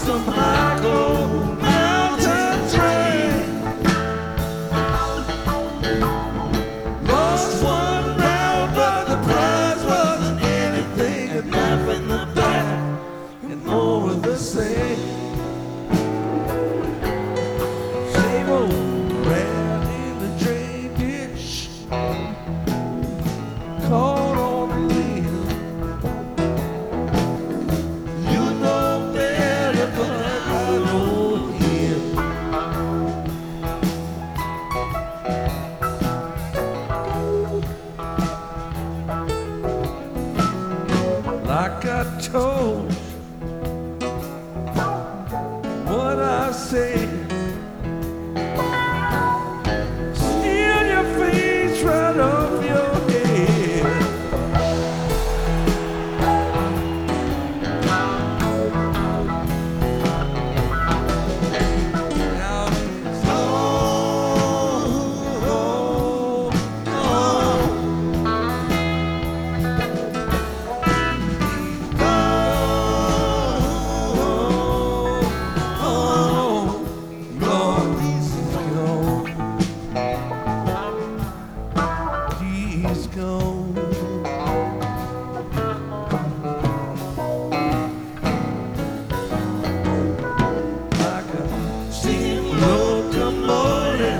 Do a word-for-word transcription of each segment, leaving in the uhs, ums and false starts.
some Michael Mountain train. Lost one round, but the prize wasn't anything. A knife in the back and more of the same. Same old rat in the drain ditch, caught on a limb. You know better, but I know him. Like I told you, what I said, steal your face right off your head. Now it's on, on, on. He's gone. Like a steam locomotive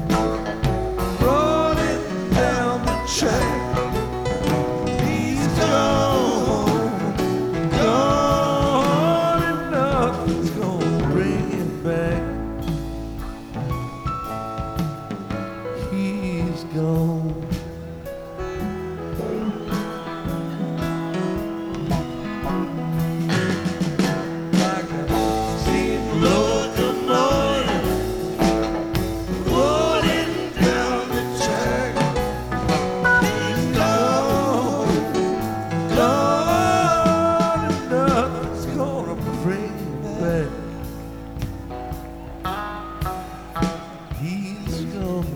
rolling down the track. He's gone, gone, and nothing's gonna bring him back. He's gone. Like a steam locomotive rolling down the track. He's gone, gone, and nothing's gonna bring him back. He's gone.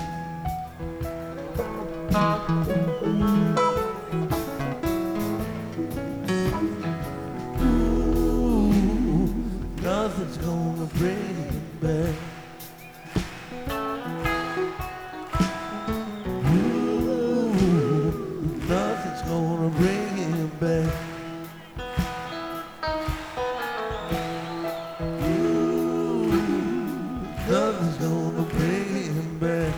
Ooh, nothing's gonna bring him back. Ooh, nothing's gonna bring him back. Ooh, nothing's gonna bring him back.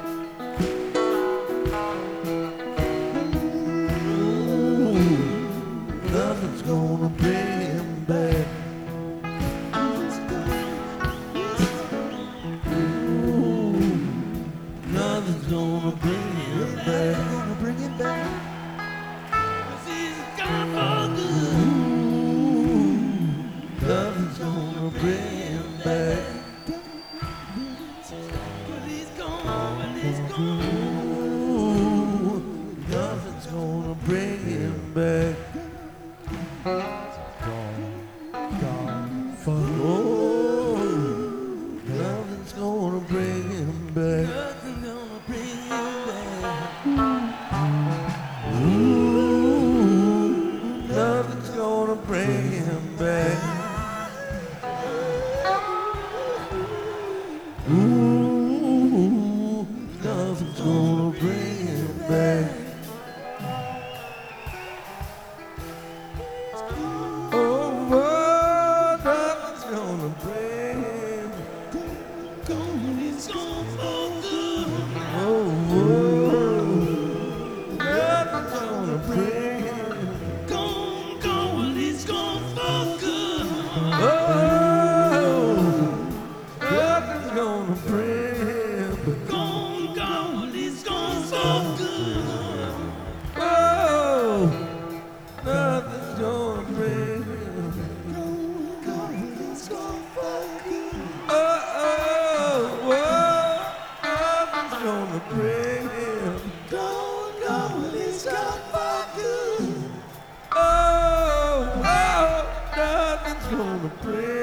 Nothing's gonna bring him back. Ooh, nothing's gonna bring him back. Gonna bring him back. 'Cause he's gone for good. Ooh, nothing's gonna bring him back. 'Cause he's gone, and he's gone. Ooh, nothing's gonna bring him back. Gone, gone, fun. Oh, nothing's gonna bring him back. Nothing's gonna bring him back. Ooh, nothing's gonna bring him back. Ooh, nothing's gonna bring him back. Oh, nothing's gonna bring him. He's gone for good. Oh, nothing's gonna bring him. Gone, gone, he's gone for good. Oh, nothing's gonna bring him. Gone, gone, he's gone for good. Oh, nothing's gonna bring him. Oh, oh, oh, nothing's gonna bring him. Don't go, he's gone for good. Oh, oh, nothing's gonna bring